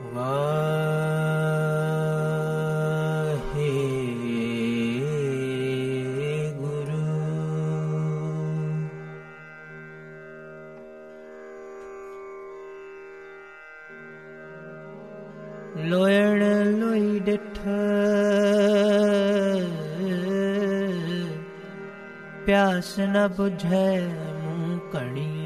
ਵਾਹਿਗੁਰੂ। ਲੋਇਣ ਲੋਈ ਡਿਠ ਪਿਆਸ ਨ ਬੁਝੈ ਮੂੰਹ ਕਣੀ।